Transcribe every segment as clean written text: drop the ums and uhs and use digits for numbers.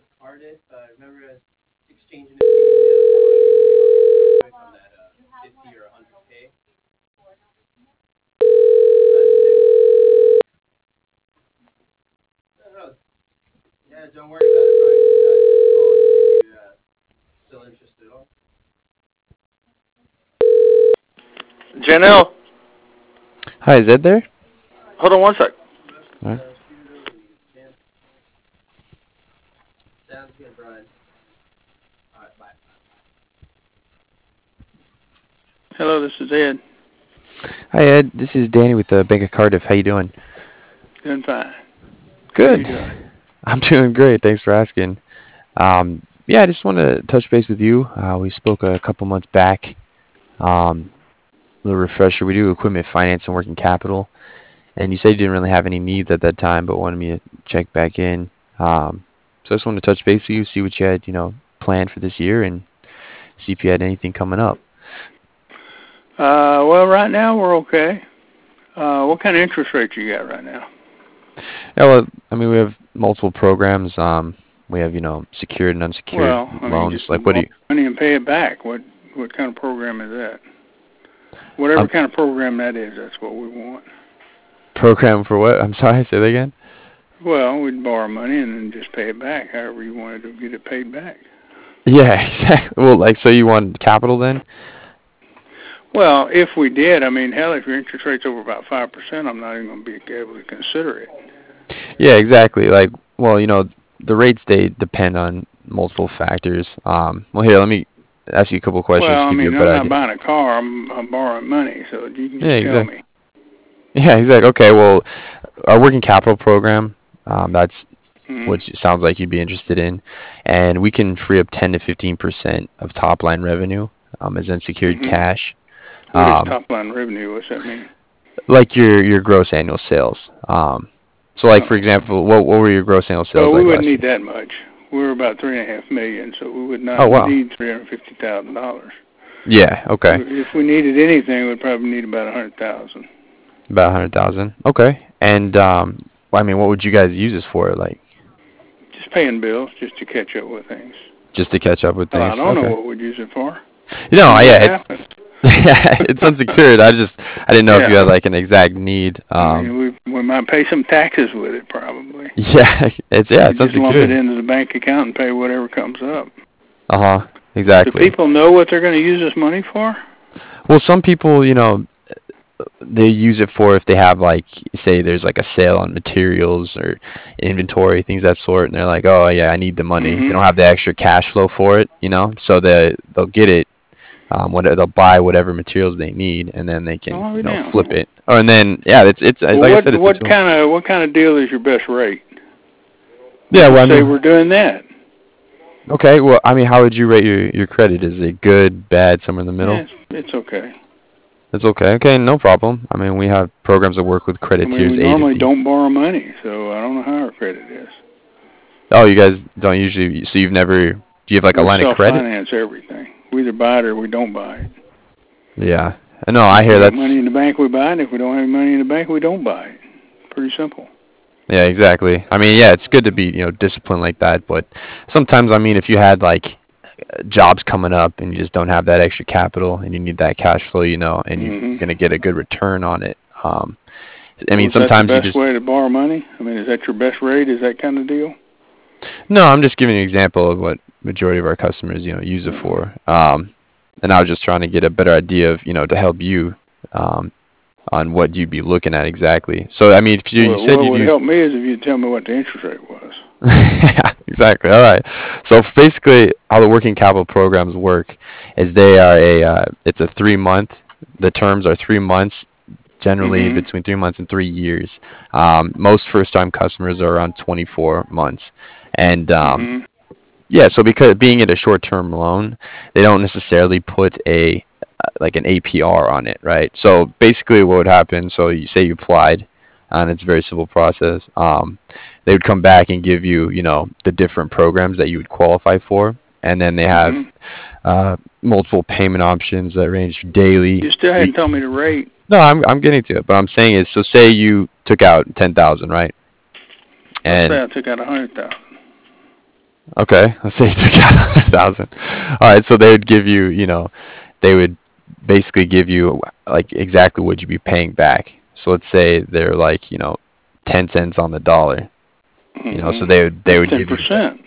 Janelle, Hi, is Ed there? hold on one sec. All right. Hello, this is Ed. Hi, Ed. This is Danny with the Bank of Cardiff. How you doing? Doing fine. How are Good. you doing? I'm doing great. Thanks for asking. Yeah, I just want to touch base with you. We spoke a couple months back. Little refresher. We do equipment finance and working capital, and you said you didn't really have any needs at that time, but wanted me to check back in. So I just wanted to touch base with you, see what you had, planned for this year, and see if you had anything coming up. Well, right now we're okay. What kind of interest rate you got right now? Yeah, well, I mean, we have multiple programs. We have, secured and unsecured Well, I mean, loans. just Like, what do borrow you? money and pay it back. What kind of program is that? Whatever Um, kind of program that is, that's what we want. Program for what? I'm sorry, say that again. Well, we'd borrow money and then just pay it back, however you wanted to get it paid back. Yeah, exactly. Well, like, so you want capital then? Well, if we did, I mean, hell, if your interest rate's over about 5%, I'm not even going to be able to consider it. Yeah, exactly. Like, well, the rates they depend on multiple factors. Well, here, let me ask you a couple of questions Well, to I give you a mean, I'm better not idea. buying a car. I'm borrowing money, so you can Yeah, just tell exactly. me. Yeah, exactly. Okay, well, our working capital program, that's Hmm. what it sounds like you'd be interested in, and we can free up 10 to 15% of top line revenue as unsecured Hmm. cash. What is Um, top line revenue? What's that mean? like your gross annual sales. So like for Oh. example, what were your gross annual sales Well, we like wouldn't last need year? that much. We're about $3.5 million, so we would Oh not wow. need $350,000. Yeah. Okay. If we needed anything, we'd probably need about 100,000. About 100,000. Okay. And I mean, what would you guys use this for? Like Just paying bills, just to catch up with things. just to catch up with Well, things? I don't know Okay. what we'd use it for. Yeah, What it's happens? it's unsecured. I didn't know if you Yeah. had like an exact need. I mean, we might pay some taxes with it, probably. Yeah, We it's just lump it unsecured. into the bank account and pay whatever comes up. Do Exactly. people know what they're going to use this money for? Well, some people, they use it for if they have like say there's like a sale on materials or inventory, things of that sort, and they're like, oh yeah, I need the money. They Hmm. don't have the extra cash flow for it, so they'll get it. They'll buy whatever materials they need, and then they can Oh, we down. flip it. Oh, and then yeah, it's Well, like I said, it's a tool. what kind of deal is your best rate? Yeah, Let's well, just I say mean, we're doing that. okay, well, I mean, how would you rate your credit? Is it good, bad, somewhere in the middle? Yeah, it's okay. It's okay. Okay, no problem. I mean, we have programs that work with I credit mean, tiers we A to normally B. don't borrow money, so I don't know how our credit is. Oh, you guys don't usually. So you've never. Do you have like a We line of credit? self-finance everything. We either buy it or we don't buy it. Yeah. No, I If hear we got that's. money in the bank, we buy it. If we don't have money in the bank, we don't buy it. Pretty simple. Yeah, exactly. I mean, yeah, it's good to be disciplined like that, but sometimes I mean, if you had like jobs coming up and you just don't have that extra capital and you need that cash flow, and you're Hmm. gonna get a good return on it. I Well, mean, is that the sometimes you best just. way to borrow money? I mean, is that your best rate? Is that kind of deal? No, I'm just giving you an example of what majority of our customers use it for. And I was just trying to get a better idea of to help you um on what you'd be looking at exactly. So I mean, if you Well, said what you'd would use. help me is if you'd tell me what the interest rate was. Yeah, exactly. All right. So basically, how the working capital programs work is they are it's a 3 month. The terms are 3 months, generally Hmm. between 3 months and 3 years. Most first time customers are around 24 months, and Hmm. yeah. So because being it a short term loan, they don't necessarily put a like an APR on it, right? So basically, what would happen? So you say you applied, and it's a very simple process. They would come back and give you, the different programs that you would qualify for, and then they have Hmm. multiple payment options that range daily, You still week. hadn't told me the rate. No, I'm getting to it, but I'm saying is, so say you took out 10,000, right? Let's say And I took out 100,000. Okay, let's say you took out 100,000. All right, so they would give you, they would basically give you like exactly what you'd be paying back. So let's say they're like, 10 cents on the dollar. So Mm-hmm. they That's would give you. 10%.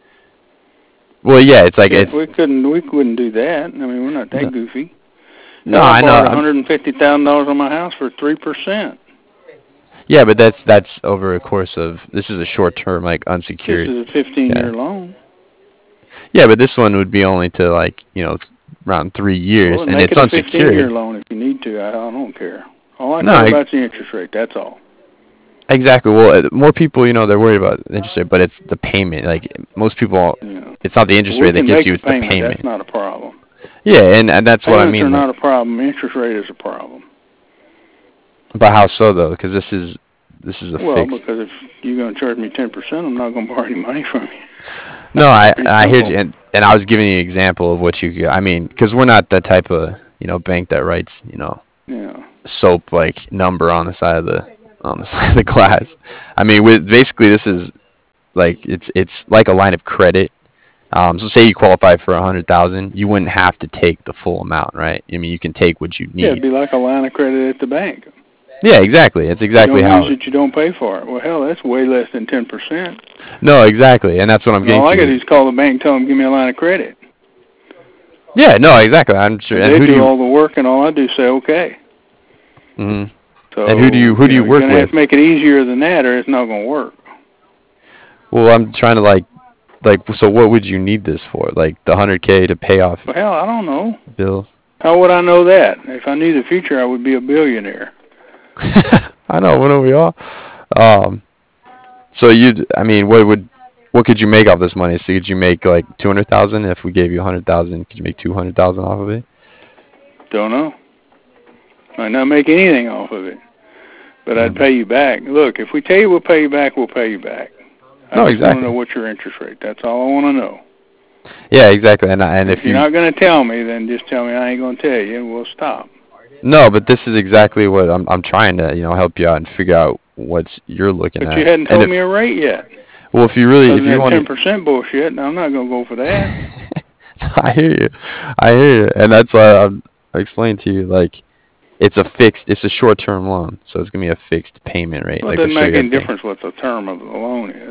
Well, yeah, it's like Shit, it's we couldn't do that. I mean, we're not no, that goofy. no, Hell, I I know. borrowed $150,000 on my house for 3%. Yeah, but that's over a course of this is a short term like This unsecured. is a 15-year Yeah. loan. Yeah, but this one would be only to like, around 3 years Well, and make it's it a 15-year unsecured. loan if you need to. I don't care. All I No, care about is the interest rate. That's all. exactly. Well, more people, they're worried about the interest rate, but it's the payment. Like most people, You know, it's not the interest we rate that can gets make you, the it's the payment. That's payment. not a problem. Yeah, and that's what I Payments are mean. Like, not a problem. Interest rate is a problem. but how so though? Because this is a Well, fixed. because if you're going to charge me 10%, I'm not going to borrow any money from you. No, I Pretty I hear simple. you, and I was giving you an example of what you could. I mean, because we're not the type of bank that writes Yeah. soap like number on the side of the glass. I mean, with basically this is like it's like a line of credit. So say you qualify for 100,000, you wouldn't have to take the full amount, right? I mean, you can take what you Yeah, it'd need. be like a line of credit at the bank. Yeah, exactly. It's You exactly don't use how. it, you don't pay for it. Well, hell, that's way less than 10%. No, exactly, and that's what I'm And getting all I got to to. do is call the bank and tell them, give me a line of credit. Yeah, no, exactly. I'm sure. And And they who do do you? all the work, and all I do is say, okay. Mhm. And who do So, you who do you you're work going to have with? to make it easier than that, or it's not going to work. Well, I'm trying to like. So what would you need this for? Like the 100K to pay off Well, hell, I don't know. bills? How would I know that? If I knew the future, I would be a billionaire. I know, wouldn't we all? Um. So I mean, what could you make off this money? So could you make like 200,000 if we gave you 100,000? Could you make 200,000 off of it? Don't know. Might not make anything off of it, but I'd Mm. pay you back. Look, if we tell you we'll pay you back, we'll pay you back. I No, just want to know exactly. what your interest rate. That's all I want to know. Yeah, exactly. And If if you're you not going to tell me, then just tell me I ain't going to tell you, and we'll stop. no, but this is exactly what I'm trying to help you out and figure out what you're looking But you at. hadn't And told me a rate yet. if you really Other if than you that want 10% bullshit, now I'm not going to go for that. I hear you. I hear you. And that's why I explained to you like it's a short-term loan, so it's gonna be a fixed payment rate. Well, it Like to doesn't show make you any everything. difference what the term of the loan is.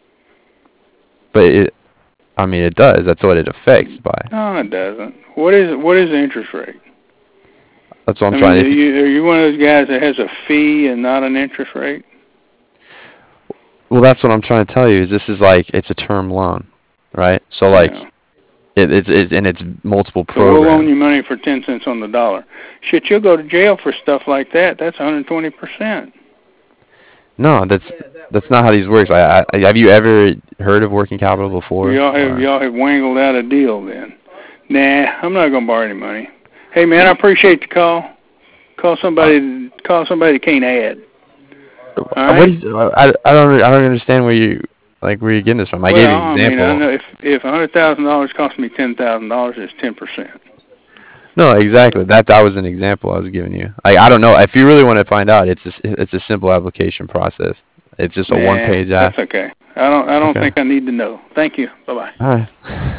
But I mean, it does. That's what it affects by. No, it doesn't. What is the interest rate? That's what I'm I mean, trying. are you one of those guys that has a fee and not an interest rate? Well, that's what I'm trying to tell you. Is this is like it's a term loan, right? So like Yeah. it's multiple So we'll loan programs. you money for 10 cents on the dollar. Shit, you'll go to jail for stuff like that. That's 120%. No, that's not how these works. Have you ever heard of working capital Well, before? y'all Or have wangled out a deal then. Nah, I'm not gonna borrow any money. Hey man, I appreciate the call. Call somebody. Call somebody that can't add. All what right. is I don't understand where you're getting this from. I gave you Well, an I mean, I example. know if $100,000 cost me $10,000, it's 10%. No, exactly. That was an example I was giving you. Like I don't know if you really want to find out. It's a simple application process. It's just a one Nah, page app. that's okay. I don't Okay. think I need to know. Thank you. Bye bye. All right.